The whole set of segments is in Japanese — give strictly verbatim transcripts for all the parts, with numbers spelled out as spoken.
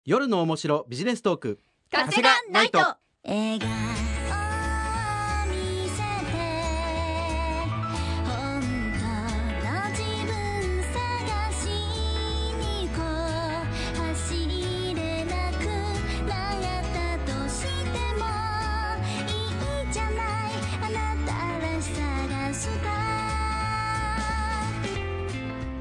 夜の面白ビジネストーク、 風がナイト。 笑顔を見せて本当の自分探しに行こう。走れなくなったとしてもいいじゃない、あなたらしさがした。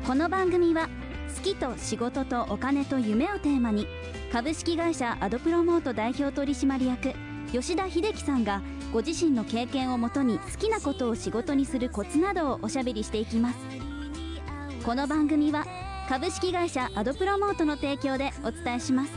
この番組は好きと仕事とお金と夢をテーマに、株式会社アドプロモート代表取締役吉田秀樹さんがご自身の経験をもとに好きなことを仕事にするコツなどをおしゃべりしていきます。この番組は株式会社アドプロモートの提供でお伝えします。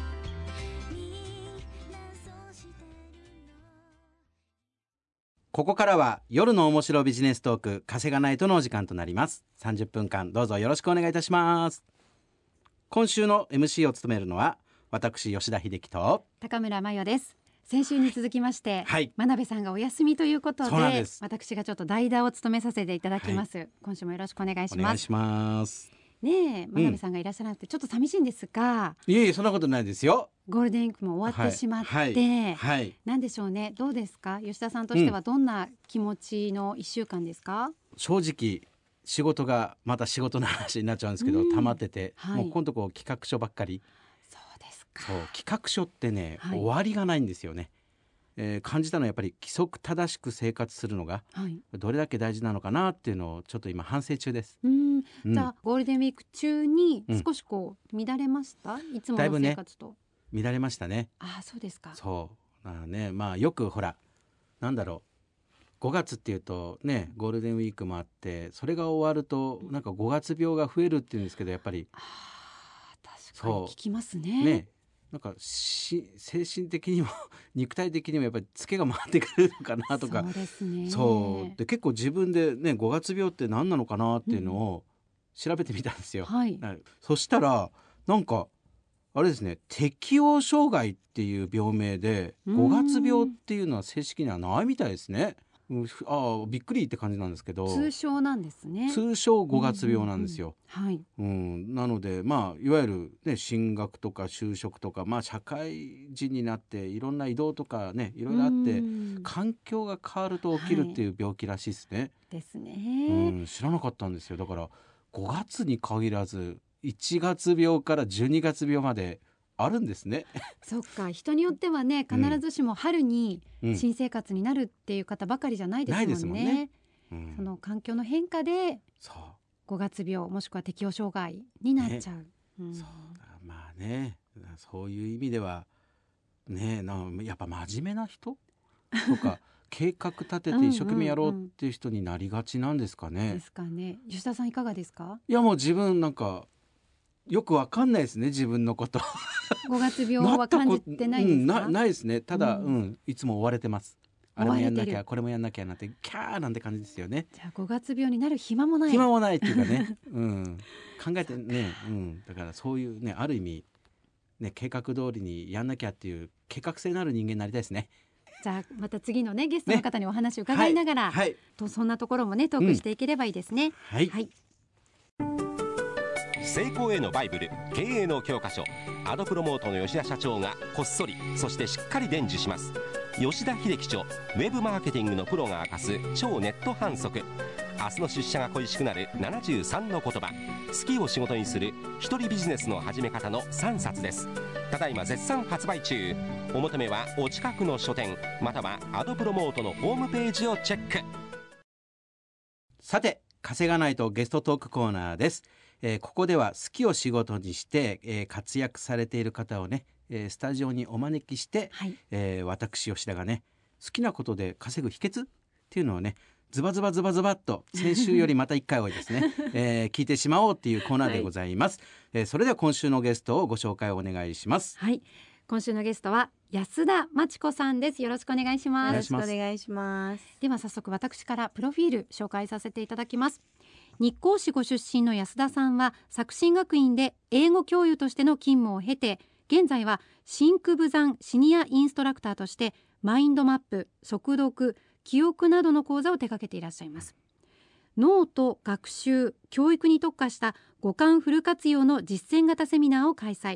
ここからは夜の面白ビジネストーク、稼がないとのお時間となります。さんじゅっぷんかんどうぞよろしくお願いいたします。今週の エムシー を務めるのは私吉田秀樹と高村真代です。先週に続きまして、 はい、 真鍋さんがお休みということ で, で私がちょっと代打を務めさせていただきます、はい、今週もよろしくお願いします。 お願いしますねえ、真鍋さんがいらっしゃらなくてちょっと寂しいんですが、 うん、いえいえそんなことないですよ。 ゴールデンウィークも終わってしまって、 はいはいはい、 なんでしょうね、どうですか吉田さんとしてはどんな気持ちのいっしゅうかんですか？ うん、正直仕事がまた仕事の話になっちゃうんですけど、 うん、 溜まってて、はい、もう今度こう企画書ばっかり。 そうですか。 そう企画書ってね、 はい、 終わりがないんですよね。えー、感じたのはやっぱり規則正しく生活するのがどれだけ大事なのかなっていうのをちょっと今反省中です。 うん、 うん、 じゃあゴールデンウィーク中に少しこう乱れました、うん、いつもの生活と。 ね、乱れましたね。 ああ、そうですか。 そうだね、まあよくほらなんだろう、ごがつっていうとねゴールデンウィークもあって、それが終わるとなんかごがつ病が増えるっていうんですけど、やっぱりあ確かに聞きますね。 ね、なんかし精神的にも肉体的にもやっぱりツケが回ってくるのかなとか。 そうですね。 そうで結構自分でねごがつ病って何なのかなっていうのを調べてみたんですよ、 うん、はい、 そしたらなんかあれですね、適応障害っていう病名でごがつ病っていうのは正式にはないみたいですね。ああびっくりって感じなんですけど、 通称なんですね。 通称ごがつ病なんですよ、 うんうんうん、はい、 うん、なのでまあいわゆる、ね、進学とか就職とか、まあ、社会人になっていろんな移動とかねいろいろあって環境が変わると起きるっていう病気らしいですね、はい、 ですね、 うん、知らなかったんですよ。だからごがつに限らずいちがつ病からじゅうにがつ病まであるんですね。 そっか、人によってはね必ずしも春に新生活になるっていう方ばかりじゃないですもんね。ないですもんね、うん、その環境の変化でごがつ病もしくは適応障害になっちゃう、ね、うん、 そうだ、まあね、そういう意味ではね、なやっぱ真面目な人とか計画立てて一生懸命やろうっていう人になりがちなんですかね。 ですかね。吉田さんいかがですか？ いやもう自分なんかよくわかんないですね、自分のことごがつ病は感じてないですか？ うん、な, ないですね。ただ、うんうん、いつも追われてます。あれもやんなきゃこれもやんなきゃなんてキャーなんて感じですよね。 じゃあごがつ病になる暇もない暇もないっていうかね、うん、考えてね、うん、だからそういうねある意味ね計画通りにやんなきゃっていう計画性のある人間になりたいですね。 じゃあまた次のねゲストの方にお話を伺いながら、ね、はいはい、とそんなところもねトークしていければいいですね、うん、 はい、 はい、 成功へのバイブル、経営の教科書、アドプロモートの吉田社長がこっそりそしてしっかり伝授します。吉田秀樹著、ウェブマーケティングのプロが明かす超ネット反則。明日の出社が恋しくなるななじゅうさんの言葉、好きを仕事にする一人ビジネスの始め方のさんさつです。ただいま絶賛発売中。お求めはお近くの書店またはアドプロモートのホームページをチェック。 さて稼がないとゲストトークコーナーです。えー、ここでは好きを仕事にして、えー、活躍されている方をね、えー、スタジオにお招きして、はい、えー、私吉田がね好きなことで稼ぐ秘訣っていうのをねズバズバズバズバっと先週よりまたいっかい多いですね、えー、聞いてしまおうっていうコーナーでございます、はい、えー、それでは今週のゲストをご紹介お願いします。 はい、今週のゲストは安田真知子さんです。よろしくお願いします。 よろしくお願いします。 では早速私からプロフィール紹介させていただきます。日光市ご出身の安田さんは作新学院で英語教諭としての勤務を経て、現在は真空武山シニアインストラクターとしてマインドマップ、速読、記憶などの講座を手掛けていらっしゃいます。脳と学習、教育に特化した五感フル活用の実践型セミナーを開催。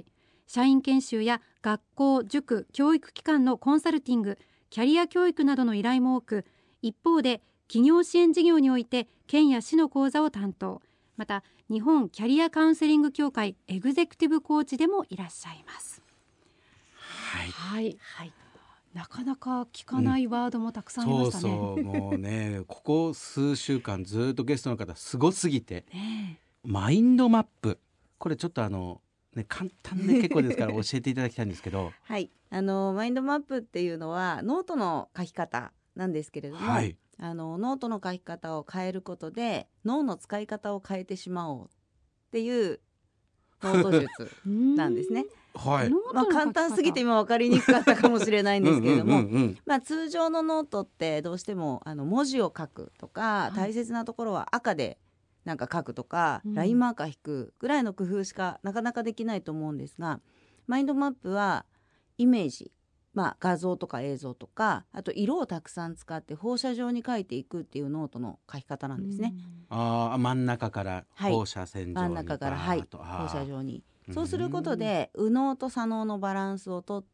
社員研修や学校、塾、教育機関のコンサルティング、キャリア教育などの依頼も多く、一方で企業支援事業において県や市の講座を担当、また日本キャリアカウンセリング協会エグゼクティブコーチでもいらっしゃいます。 はい、 はいはい、なかなか聞かないワードもたくさんありましたね。 そうそう、もうねここ数週間ずっとゲストの方すごすぎて、 ね、 マインドマップ、これちょっとあの、ね、簡単で結構ですから教えていただきたいんですけどはい、あのマインドマップっていうのはノートの書き方なんですけれども、 はい、 あのノートの書き方を変えることで脳の使い方を変えてしまおうっていうノート術なんですね。 はい、 まあ、簡単すぎて今分かりにくかったかもしれないんですけれども、 うんうんうんうん、 まあ、通常のノートってどうしてもあの文字を書くとか、 はい、 大切なところは赤でなんか書くとか、 うん、 ラインマーカー引くぐらいの工夫しかなかなかできないと思うんですが、マインドマップはイメージ、まあ、画像とか映像とか、あと色をたくさん使って放射状に書いていくっていうノートの書き方なんですね。 うん、 あ真ん中から放射線状に、 はい、真ん中から、はい、放射状に、そうすることで右脳と左脳のバランスをとって、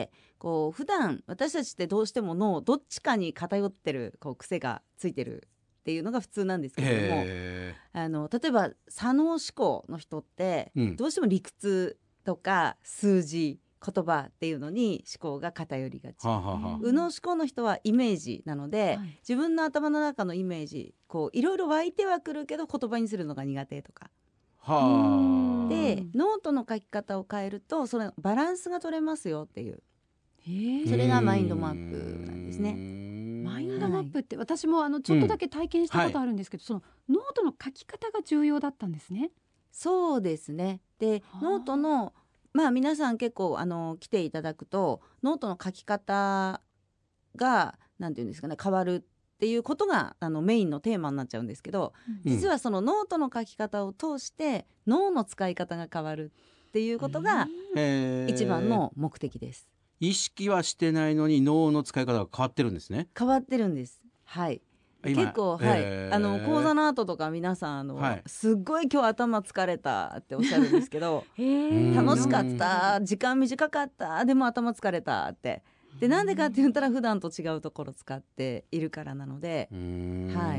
こう普段私たちってどうしても脳どっちかに偏ってるこう癖がついてるっていうのが普通なんですけれども、あの例えば左脳思考の人ってどうしても理屈とか数字、言葉っていうのに思考が偏りがち、 はあはあ、 右脳思考の人はイメージなので、はい、自分の頭の中のイメージこういろいろ湧いてはくるけど言葉にするのが苦手とか、 はあ、 でノートの書き方を変えるとそのバランスが取れますよっていう、それがマインドマップなんですね。 マインドマップって私もあのちょっとだけ体験したことあるんですけど、うん、そのノートの書き方が重要だったんですね。 そうですね。でノートのまあ皆さん結構あの来ていただくとノートの書き方がなんていうんですかね、変わるっていうことがあのメインのテーマになっちゃうんですけど、うん、実はそのノートの書き方を通して脳の使い方が変わるっていうことが一番の目的です。 意識はしてないのに脳の使い方が変わってるんですね。 変わってるんです。はい。結構、はい、あの講座の後とか皆さんあの、はい、すっごい今日頭疲れたっておっしゃるんですけど楽しかった、時間短かった、でも頭疲れたって、でなんでかって言ったら普段と違うところ使っているからなので、はい、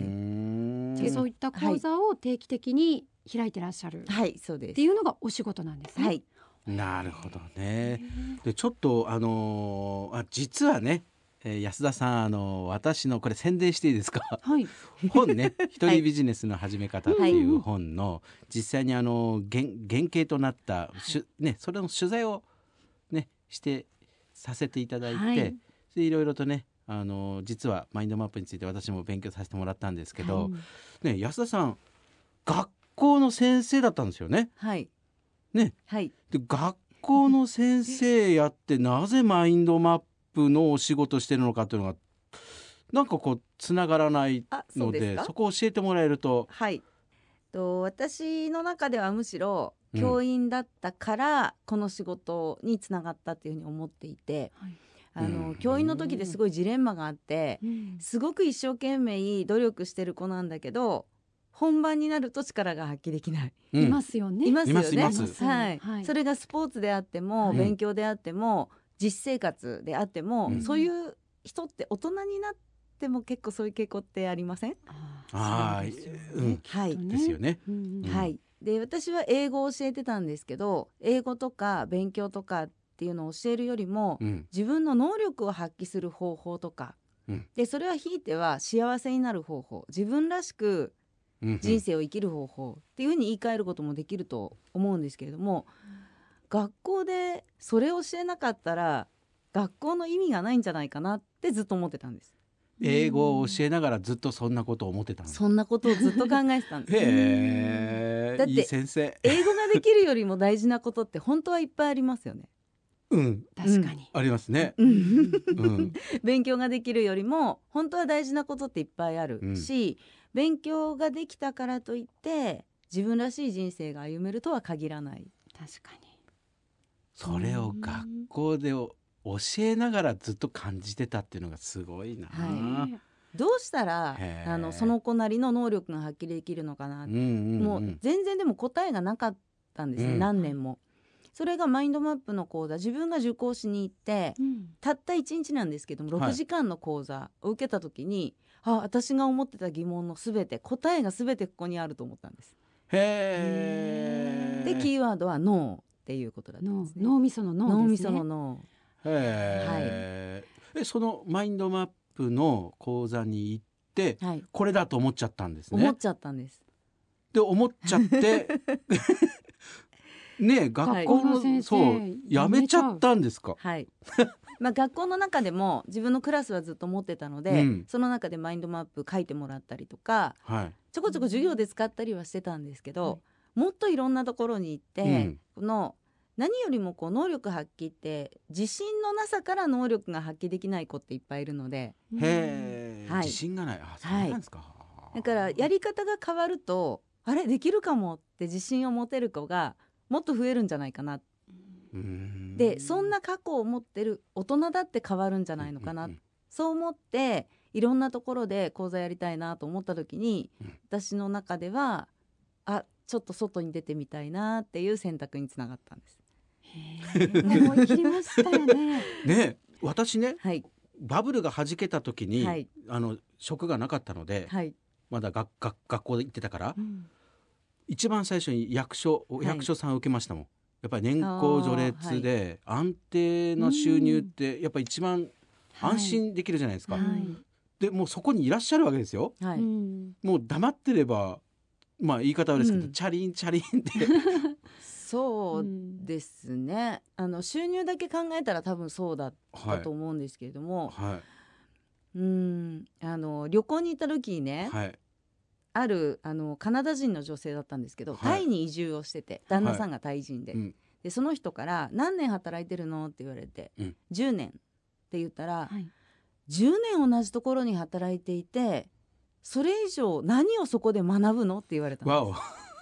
じゃあそういった講座を定期的に開いてらっしゃる、 はい、そうですっていうのがお仕事なんですね。 はい、 なるほどね。でちょっとあのー、あ実はね、えー、安田さん、あのー、私のこれ宣伝していいですか、 はい、 本ね一人ビジネスの始め方っていう本の実際にあのー、原, 原型となった、はいね、それの取材を、ね、してさせていただいて、はい、でいろいろとね、あのー、実はマインドマップについて私も勉強させてもらったんですけど、はいね、安田さん学校の先生だったんですよね。 はいね、 はい、で学校の先生やってなぜマインドマップのお仕事してるのかっていうのがなんかこうつながらないの で, そ, そこを教えてもらえると。 はい、と私の中ではむしろ教員だったからこの仕事につながったっていうふうに思っていて、はい、あの、うん、教員の時ですごいジレンマがあって、うん、すごく一生懸命努力してる子なんだけど本番になると力が発揮できない、 うん、いますよね。 いますよね。 いますいます、 はいはい、それがスポーツであっても、はい、勉強であっても実生活であっても、うん、そういう人って大人になっても結構そういう傾向ってありません？ ああ、うん、はいですよね、 うんうん、はい。で私は英語を教えてたんですけど英語とか勉強とかっていうのを教えるよりも、うん、自分の能力を発揮する方法とか、うん、でそれはひいては幸せになる方法、自分らしく人生を生きる方法っていうふうに言い換えることもできると思うんですけれども、学校でそれを教えなかったら学校の意味がないんじゃないかなってずっと思ってたんです。 英語を教えながらずっとそんなことを思ってたんです。 そんなことをずっと考えてたんですへー、だっていい先生。 英語ができるよりも大事なことって本当はいっぱいありますよね。 うん、 確かに、 うん、ありますね、 うん、勉強ができるよりも本当は大事なことっていっぱいあるし、うん、勉強ができたからといって自分らしい人生が歩めるとは限らない。 確かにそれを学校で教えながらずっと感じてたっていうのがすごいな、 はい、どうしたらあのその子なりの能力が発揮できるのかな、うんうんうん、もう全然でも答えがなかったんですね、うん、何年も。 それがマインドマップの講座自分が受講しに行って、うん、たったいちにちなんですけどもろくじかんの講座を受けた時に、はい、あ私が思ってた疑問のすべて答えがすべてここにあると思ったんです。 へー。 でキーワードは脳っていうことだったんですね。 脳みその脳ですね。 脳みその脳。 へー、はい、えそのマインドマップの講座に行って、はい、これだと思っちゃったんですね。 思っちゃったんです。 で思っちゃってねえ学校の、はい、そうやめちゃったんですか。 はいまあ、学校の中でも自分のクラスはずっと持ってたので、うん、その中でマインドマップ書いてもらったりとか、はい、ちょこちょこ授業で使ったりはしてたんですけど、はい、もっといろんなところに行って、うん、この何よりもこう能力発揮って自信のなさから能力が発揮できない子っていっぱいいるので、 へー、はい、自信がない。あ、そうなんですか。はい、だからやり方が変わるとあれできるかもって自信を持てる子がもっと増えるんじゃないかな。うーんでそんな過去を持ってる大人だって変わるんじゃないのかな、うんうんうん、そう思っていろんなところで講座やりたいなと思った時に、うん、私の中ではあちょっと外に出てみたいなっていう選択につながったんです。 思い切りましたよね。 ね私ね、 はい、 バブルが弾けた時に、はい、あの職がなかったので、はい、まだ学、学、学校で行ってたから、うん、一番最初に役所、役所さんを受けましたもん。やっぱり年功序列で安定な収入ってやっぱり一番安心できるじゃないですか、はい、でもうそこにいらっしゃるわけですよ、はい、もう黙ってればまあ言い方はですけど、うん、チャリンチャリンってそうですね、あの収入だけ考えたら多分そうだったと思うんですけれども、はいはい、うんあの旅行に行った時にね、はい、あるあのカナダ人の女性だったんですけど、はい、タイに移住をしてて旦那さんがタイ人で、はいうん、でその人から何年働いてるのって言われて、うん、じゅうねんって言ったら、はい、じゅうねん同じところに働いていてそれ以上何をそこで学ぶのって言われたんです。わお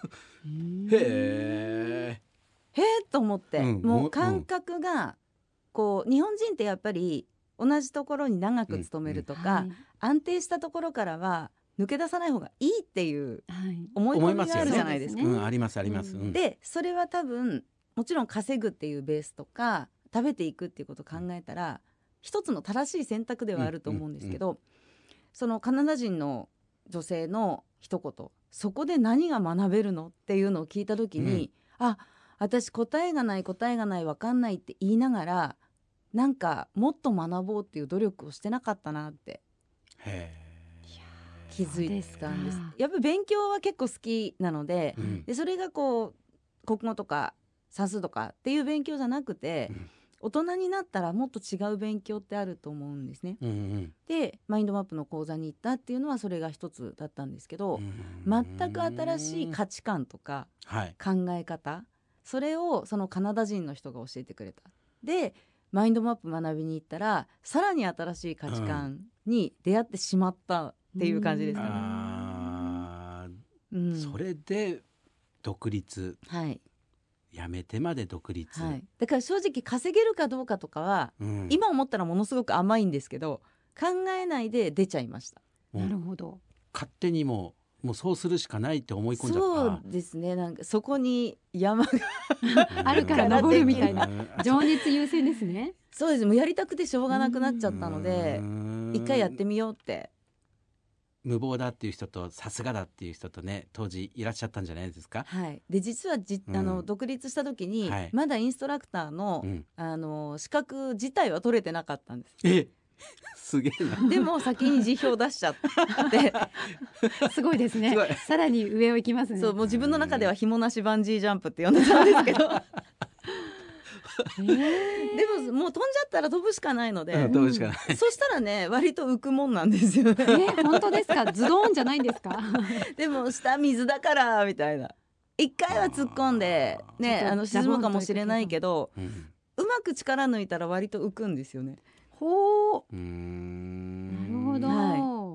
へーへーと思って、うん、もう感覚がこう日本人ってやっぱり同じところに長く勤めるとか、うんうんはい、安定したところからは抜け出さない方がいいっていう思い込みがあるじゃないですか。 うん、ありますあります、うん、 でそれは多分もちろん稼ぐっていうベースとか食べていくっていうことを考えたら一つの正しい選択ではあると思うんですけど、うんうんうん、そのカナダ人の女性の一言そこで何が学べるのっていうのを聞いた時に、うん、あ私答えがない答えがない分かんないって言いながらなんかもっと学ぼうっていう努力をしてなかったなってへー気づいたんです。やっぱり勉強は結構好きなので、うん、でそれがこう国語とか算数とかっていう勉強じゃなくて、うん、大人になったらもっと違う勉強ってあると思うんですね、うんうん、でマインドマップの講座に行ったっていうのはそれが一つだったんですけど、全く新しい価値観とか考え方、はい、それをそのカナダ人の人が教えてくれた。でマインドマップ学びに行ったらさらに新しい価値観に出会ってしまったっていう感じですかね、うんあ、うん、それで独立、はい、やめてまで独立、はい、 だから正直稼げるかどうかとかは、うん、今思ったらものすごく甘いんですけど考えないで出ちゃいました。 なるほど。 勝手にもう、もうそうするしかないって思い込んじゃった。 そうですね、なんかそこに山があるから登るみたいな情熱優先ですね。 そうです、もうやりたくてしょうがなくなっちゃったので一回やってみようって。 無謀だっていう人とさすがだっていう人とね当時いらっしゃったんじゃないですか。 はい、で実はじ、うん、あの独立した時に、はい、まだインストラクターの、うん、あの資格自体は取れてなかったんです。 えすげえな。 でも先に辞表出しちゃってすごいですね。さらに上を行きますね。 そう、もう自分の中では紐なしバンジージャンプって呼んでたんですけどえー、でももう飛んじゃったら飛ぶしかないので、 うん、飛ぶしかない。 そしたらね割と浮くもんなんですよね。えー、本当ですか。ズドーンじゃないんですか。 でも下水だからみたいな一回は突っ込んでねあの沈むかもしれないけど、うん、うまく力抜いたら割と浮くんですよね。 ほう、うーん、なるほど、はい、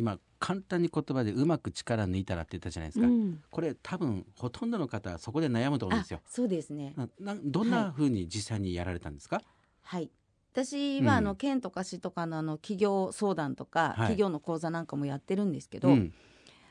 今簡単に言葉でうまく力抜いたらって言ったじゃないですか、うん、これ多分ほとんどの方はそこで悩むと思うんですよ。 そうですね。 などんな風に実際にやられたんですか。 はい、私はあの、うん、県とか市とかの、あの企業相談とか、はい、企業の講座なんかもやってるんですけど、うん、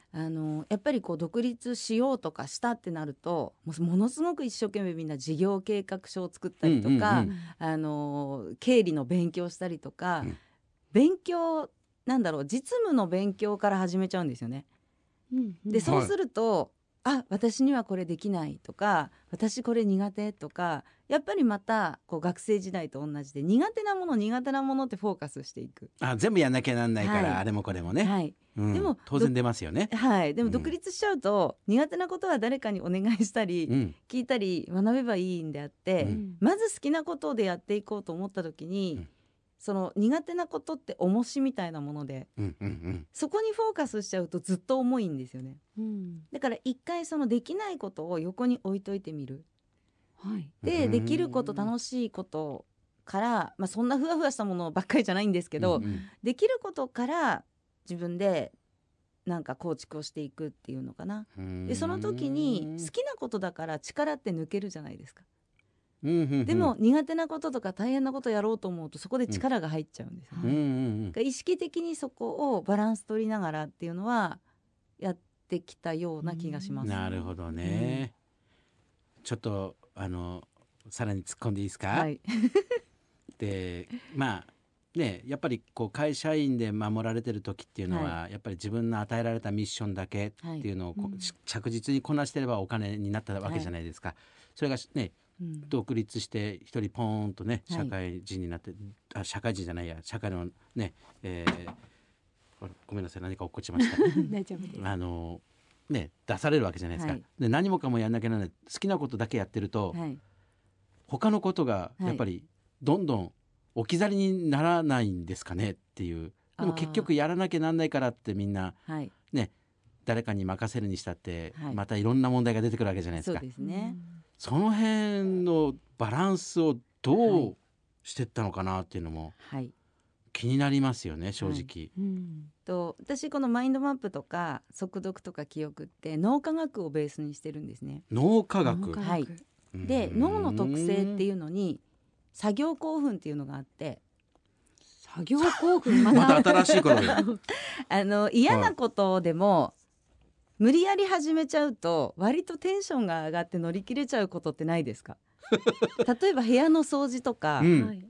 あのやっぱりこう独立しようとかしたってなるともうものすごく一生懸命みんな事業計画書を作ったりとか、 うんうんうん、 あの経理の勉強したりとか、うん、勉強なんだろう実務の勉強から始めちゃうんですよね。うんうん、でそうすると、はい、あ私にはこれできないとか私これ苦手とかやっぱりまたこう学生時代と同じで苦手なもの苦手なものってフォーカスしていく。 あ全部やんなきゃなんないから、はい、あれもこれもね、 はいうん、 でも当然出ますよね。 はい、でも独立しちゃうと、うん、苦手なことは誰かにお願いしたり、うん、聞いたり学べばいいんであって、うん、まず好きなことでやっていこうと思った時に、うん、その苦手なことって重しみたいなもので、うんうんうん、そこにフォーカスしちゃうとずっと重いんですよね、うん、だから一回そのできないことを横に置いといてみる、はい、でできること楽しいことから、まあ、そんなふわふわしたものばっかりじゃないんですけど、うんうん、できることから自分でなんか構築をしていくっていうのかな。でその時に好きなことだから力って抜けるじゃないですか、うんうんうん、でも苦手なこととか大変なことやろうと思うとそこで力が入っちゃうんですよね、うんうんうん、意識的にそこをバランス取りながらっていうのはやってきたような気がします。 なるほどね、うん、ちょっとあのさらに突っ込んでいいですか、はい、でまあね、やっぱりこう会社員で守られてる時っていうのは、はい、やっぱり自分の与えられたミッションだけっていうのを、はいうん、着実にこなしてればお金になったわけじゃないですか、はい、それがね、うん、独立して一人ポーンとね社会人になって、はい、あ社会人じゃないや社会のね、えー、ごめんなさい何か落っこちました大丈夫ですあの、ね、出されるわけじゃないですか、はい、で何もかもやんなきゃならない好きなことだけやってると、はい、他のことがやっぱりどんどん置き去りにならないんですかねっていう。でも結局やらなきゃなんないからってみんな、はい、ね誰かに任せるにしたって、はい、またいろんな問題が出てくるわけじゃないですか。 そうですね。 その辺のバランスをどうしていったのかなっていうのも気になりますよね、正直、はいうん、 と私このマインドマップとか速読とか記憶って脳科学をベースにしてるんですね。 脳科学、 はい、で脳の特性っていうのに作業興奮っていうのがあって、 作業興奮また新しいことあの嫌なことでも、はい、無理やり始めちゃうと割とテンションが上がって乗り切れちゃうことってないですか例えば部屋の掃除とか、うん、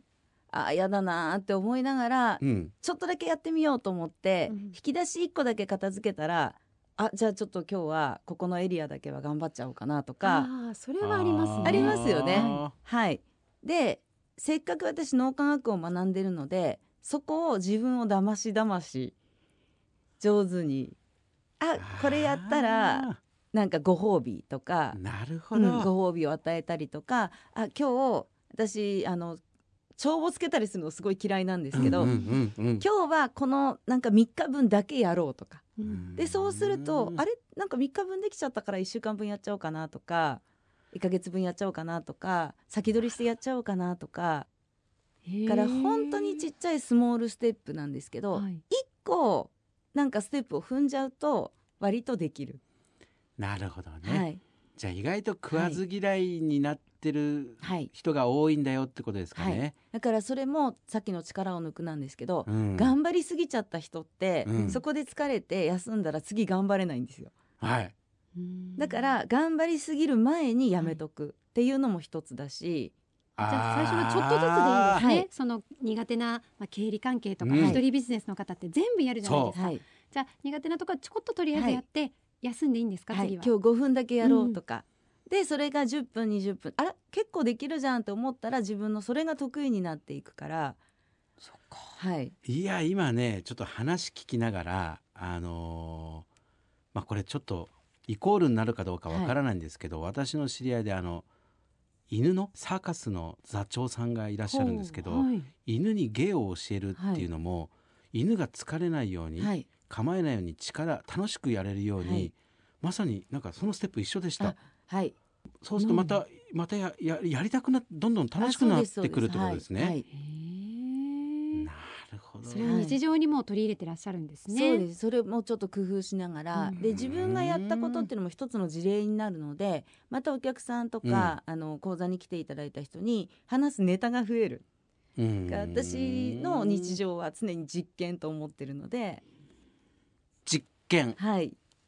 あ嫌だなって思いながら、うん、ちょっとだけやってみようと思って、うん、引き出しいっこだけ片付けたらあじゃあちょっと今日はここのエリアだけは頑張っちゃおうかなとか、 あそれはありますね。 ありますよね。はいでせっかく私脳科学を学んでるのでそこを自分をだましだまし上手にあこれやったらなんかご褒美とかなるほど、 うん、ご褒美を与えたりとかあ今日私あの帳簿つけたりするのすごい嫌いなんですけど、うんうんうんうん、今日はこのなんかみっかぶんだけやろうとか、うん、でそうするとあれなんかみっかぶんできちゃったからいっしゅうかんぶんやっちゃおうかなとかいっかげつぶんやっちゃおうかなとか先取りしてやっちゃおうかなとかから本当にちっちゃいスモールステップなんですけど、はい、いっこなんかステップを踏んじゃうと割とできる。 なるほどね、はい、じゃあ意外と食わず嫌いになってる人が多いんだよってことですかね、はいはい、 だからそれもさっきの力を抜くなんですけど、うん、頑張りすぎちゃった人って、うん、そこで疲れて休んだら次頑張れないんですよ、 はい、 だから頑張りすぎる前にやめとくっていうのも一つだし、 じゃあ最初はちょっとずつでいいんですね、はい、その苦手な、まあ、経理関係とか、うん、一人ビジネスの方って全部やるじゃないですか、はい、じゃあ苦手なところちょこっととりあえずやって、はい、休んでいいんですか、 はい、 次は今日ごふんだけやろうとか、うん、でそれがじゅっぷんにじゅっぷんあら結構できるじゃんって思ったら自分のそれが得意になっていくから。 そっか、 はい、 いや今ねちょっと話聞きながらあのー、まあこれちょっとイコールになるかどうかわからないんですけど、はい、私の知り合いであの犬のサーカスの座長さんがいらっしゃるんですけど、はい、犬に芸を教えるっていうのも、はい、犬が疲れないように、はい、構えないように力楽しくやれるように、はい、まさになんかそのステップ一緒でした。 はい、 そうするとまた、うん、また や, や, やりたくなどんどん楽しくなってくるってことですね。はいはい、なるほど。 それを日常にも取り入れてらっしゃるんですね。 そうです。それもちょっと工夫しながら、うん、で自分がやったことっていうのも一つの事例になるのでまたお客さんとか、うん、あの講座に来ていただいた人に話すネタが増える、うん、私の日常は常に実験と思ってるので実験、 はい、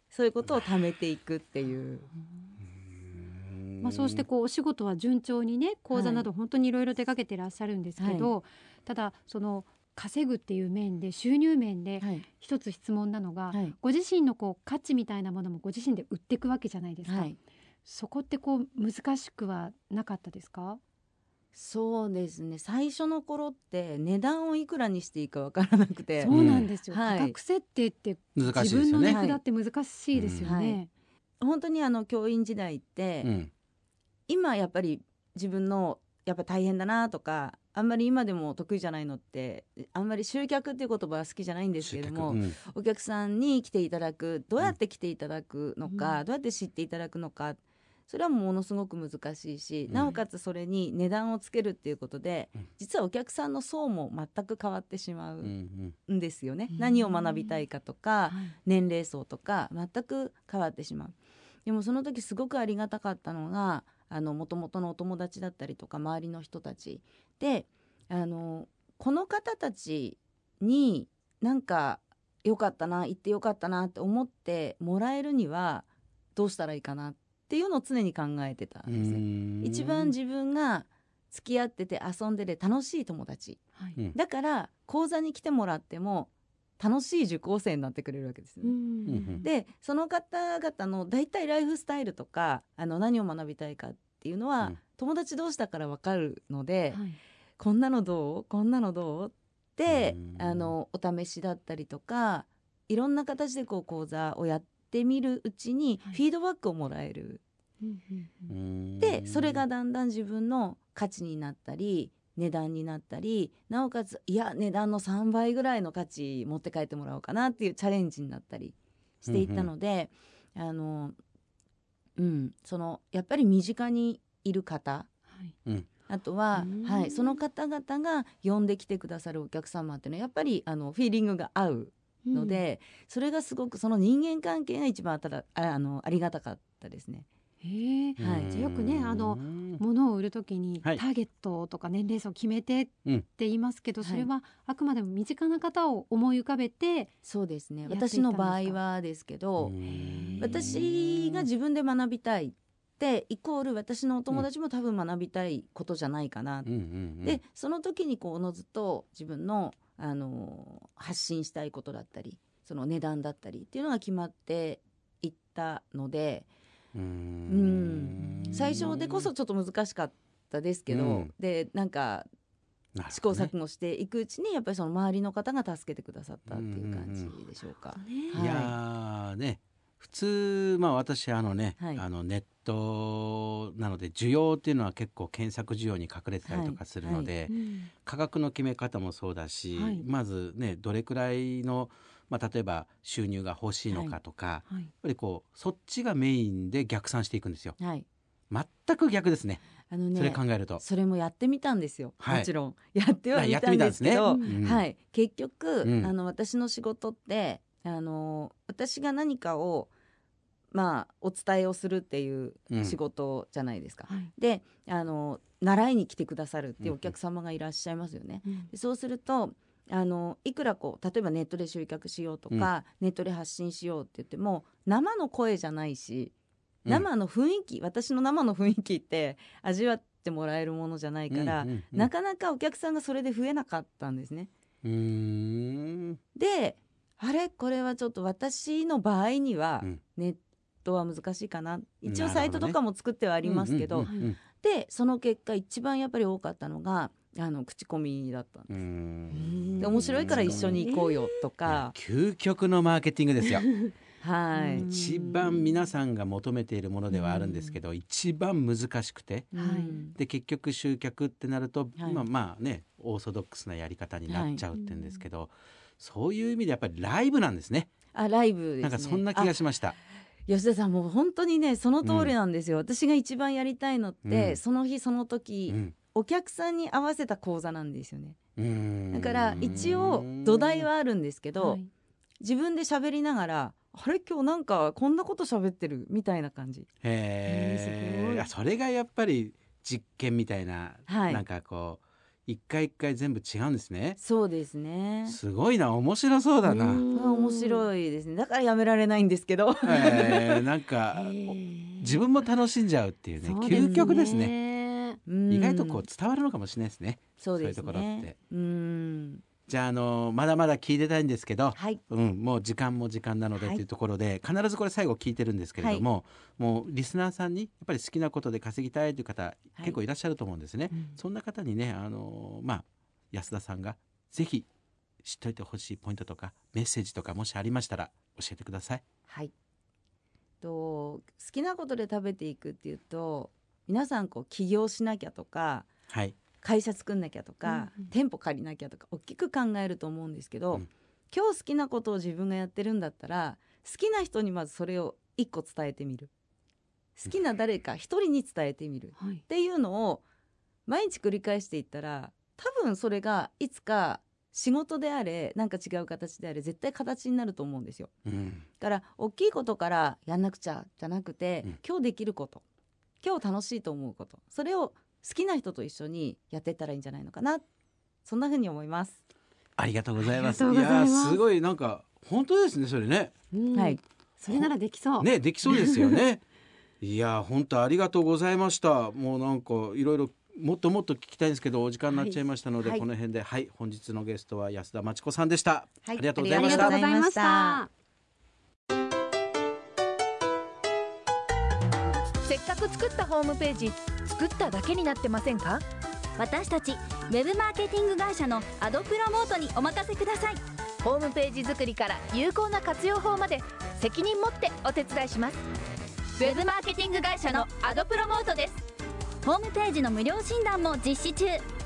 そういうことを貯めていくっていう。 まあ、そうしてこうお仕事は順調にね、講座など本当にいろいろ手掛けてらっしゃるんですけど、はい、ただその稼ぐっていう面で、収入面で一つ質問なのが、はい、ご自身のこう価値みたいなものもご自身で売っていくわけじゃないですか、はい、そこってこう難しくはなかったですか？ そうですね、最初の頃って値段をいくらにしていいかわからなくて。 そうなんですよ、 はい、 価格設定って自分の値札って難しいですよね、はいはい、 本当にあの教員時代って、うん、今やっぱり自分のやっぱ大変だなとか、あんまり今でも得意じゃないのって、あんまり集客っていう言葉は好きじゃないんですけれども、うん、お客さんに来ていただく、どうやって来ていただくのか、うん、どうやって知っていただくのか、それはものすごく難しいし、うん、なおかつそれに値段をつけるっていうことで、うん、実はお客さんの層も全く変わってしまうんですよね、うんうん、何を学びたいかとか、うん、年齢層とか全く変わってしまう。でもその時すごくありがたかったのが、あの元々のお友達だったりとか周りの人たちで、あのこの方たちになんかよかったな、行ってよかったなって思ってもらえるにはどうしたらいいかなっていうのを常に考えてたんですね。一番自分が付き合ってて遊んでて楽しい友達、はい、だから講座に来てもらっても楽しい受講生になってくれるわけですよね。でその方々のだいたいライフスタイルとか、あの何を学びたいかっていうのは、うん、友達同士だから分かるので、はい、こんなのどうこんなのどうってあのお試しだったりとか、いろんな形でこう講座をやってみるうちにフィードバックをもらえる、はい、でそれがだんだん自分の価値になったり値段になったり、なおかついや値段のさんばいぐらいの価値持って帰ってもらおうかなっていうチャレンジになったりしていったので、うんうん、あのうん、そのやっぱり身近にいる方、はい、あとは、はい、その方々が呼んできてくださるお客様っていうのはやっぱりあのフィーリングが合うので、うん、それがすごくその人間関係が一番あたら あ, あ, のありがたかったですね。 へー、はい、じゃあよくね、あの物を売るときにターゲットとか年齢層を決めてって言いますけど、はい、それはあくまでも身近な方を思い浮かべて、 そうですね、私の場合はですけど、私が自分で学びたいってイコール私のお友達も多分学びたいことじゃないかな、うん、でその時にこうおのずと自分の、あの発信したいことだったり、その値段だったりっていうのが決まっていったので、うーん、うん、最初でこそちょっと難しかったですけど、うん、でなんか試行錯誤していくうちにやっぱりその周りの方が助けてくださったっていう感じでしょうか。 うんうんうん、はい、いやね、普通、まあ、私あのね、はい、あのネットなので需要っていうのは結構検索需要に隠れてたりとかするので、はいはい、価格の決め方もそうだし、はい、まずねどれくらいのまあ、例えば収入が欲しいのかとか、はいはい、やっぱりこうそっちがメインで逆算していくんですよ、はい、全く逆ですね。あのね、それ考えるとそれもやってみたんですよ、はい、もちろんやってはみたんですけど、ね、うん、はい、結局、うん、あの私の仕事ってあの私が何かをまあお伝えをするっていう仕事じゃないですか、うん、はい、であの習いに来てくださるっていうお客様がいらっしゃいますよね、うん、でそうするとあのいくらこう例えばネットで集客しようとか、うん、ネットで発信しようって言っても生の声じゃないし、生の雰囲気、うん、私の生の雰囲気って味わってもらえるものじゃないから、うんうんうん、なかなかお客さんがそれで増えなかったんですね。うーん、であれこれはちょっと私の場合にはネットは難しいかな、うん、一応サイトとかも作ってはありますけど、でその結果一番やっぱり多かったのがあの口コミだったんです。うーん、で面白いから一緒に行こうよとか、 えー、究極のマーケティングですよはい、一番皆さんが求めているものではあるんですけど、一番難しくて、で結局集客ってなると、はい、まあまあねオーソドックスなやり方になっちゃうって言うんですけど、はい、そういう意味でやっぱりライブなんですね。 あ、ライブですね。 なんかそんな気がしました。 吉田さんもう本当にねその通りなんですよ、うん、私が一番やりたいのって、うん、その日その時、うん、お客さんに合わせた講座なんですよね。うーん、だから一応土台はあるんですけど、はい、自分で喋りながらあれ今日なんかこんなこと喋ってるみたいな感じ。へー、すごい。それがやっぱり実験みたいな、はい、なんかこう一回一回全部違うんですね。 そうですね。 すごいな、面白そうだな。 面白いですね。だからやめられないんですけど、 えー、なんか自分も楽しんじゃうっていうね、究極ですね。意外とこう伝わるのかもしれないですね。 そうですね。 そういうところって。 うん。 じゃあ、あのまだまだ聞いてたいんですけど、 はい、 うん、もう時間も時間なのでというところで、はい、必ずこれ最後聞いてるんですけれども、はい、もうリスナーさんにやっぱり好きなことで稼ぎたいという方、はい、結構いらっしゃると思うんですね、うん、そんな方にね、あのまあ、安田さんがぜひ知っといてほしいポイントとかメッセージとかもしありましたら教えてください。 はい、と好きなことで食べていくっていうと、皆さんこう起業しなきゃとか、はい、会社作んなきゃとか、うんうん、店舗借りなきゃとか大きく考えると思うんですけど、うん、今日好きなことを自分がやってるんだったら、好きな人にまずそれを一個伝えてみる、好きな誰か一人に伝えてみる、うん、っていうのを毎日繰り返していったら、多分それがいつか仕事であれなんか違う形であれ絶対形になると思うんですよ、うん、だから大きいことからやんなくちゃじゃなくて、うん、今日できること、今日楽しいと思うこと、それを好きな人と一緒にやっていったらいいんじゃないのかな、そんな風に思います。 ありがとうございます。いやすごいなんか本当ですね、それね、 うん、はい、それならできそうね、できそうですよねいや本当ありがとうございました。もうなんかいろいろもっともっと聞きたいんですけどお時間になっちゃいましたので、はい、この辺で、はい、本日のゲストは安田真知子さんでした、はい、ありがとうございました。 ありがとうございました。 せっかく作ったホームページ作っただけになってませんか？ 私たちウェブマーケティング会社のアドプロモートにお任せください。 ホームページ作りから有効な活用法まで責任持ってお手伝いします。 ウェブマーケティング会社のアドプロモートです。ホームページの無料診断も実施中。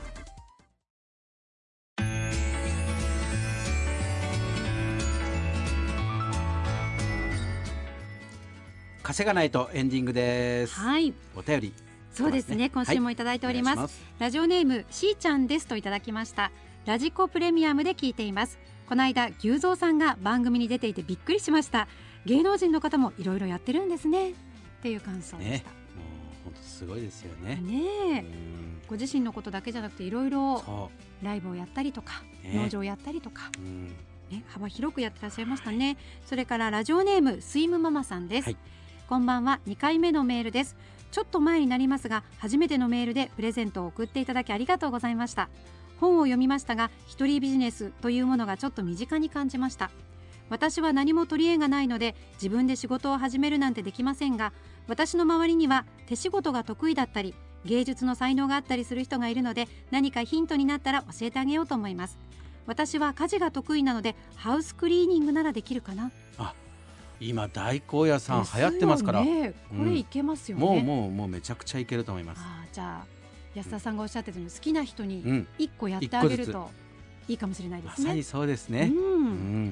稼がないとエンディングです。 はい、 お便りそうですね、今週もいただいております、はい、ますラジオネームしーちゃんですといただきました。ラジコプレミアムで聞いています。この間牛蔵さんが番組に出ていてびっくりしました。芸能人の方もいろいろやってるんですねっていう感想でした、ね、 もう本当すごいですよね。 ねえ、ご自身のことだけじゃなくていろいろライブをやったりとか、ね、農場をやったりとか、うんね、幅広くやってらっしゃいましたね、はい、それからラジオネームスイムママさんです、はい、こんばんは。にかいめのメールです。ちょっと前になりますが初めてのメールでプレゼントを送っていただきありがとうございました。本を読みましたが一人ビジネスというものがちょっと身近に感じました。私は何も取り柄がないので自分で仕事を始めるなんてできませんが、私の周りには手仕事が得意だったり芸術の才能があったりする人がいるので、何かヒントになったら教えてあげようと思います。私は家事が得意なのでハウスクリーニングならできるかな。 あ、今大根屋さん流行ってますから、 ね、これいけますよね、 うん、もうもうもうめちゃくちゃいけると思います。 あ、じゃあ安田さんがおっしゃってたように好きな人にいっこやってあげるといいかもしれないですね。 まさにそうですね、うんうん、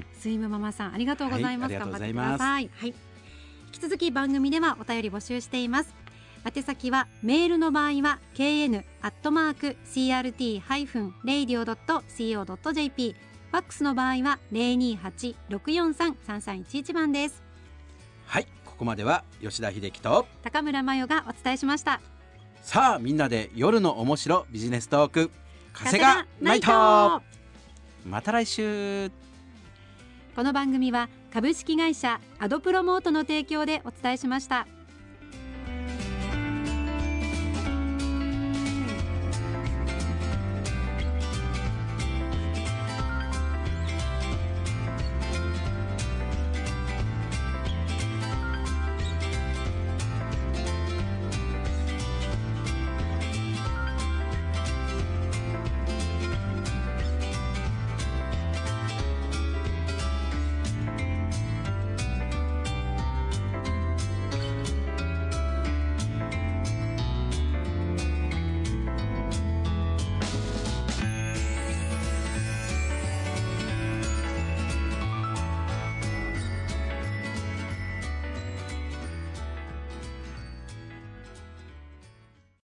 スイムママさんありがとうございます、はい、頑張ってください、はい、引き続き番組ではお便り募集しています。宛先はメールの場合は ケーエヌ アットマーク シーアールティー レイディオ ドット シーオー ドット ジェーピー、 ファックスの場合は ゼロにーはち ろくよんさん さんさんいちいち 番です。 はい、ここまでは吉田秀樹と高村真代がお伝えしました。 さあみんなで夜の面白ビジネストーク、稼がないと。また来週。 この番組は株式会社アドプロモートの提供でお伝えしました。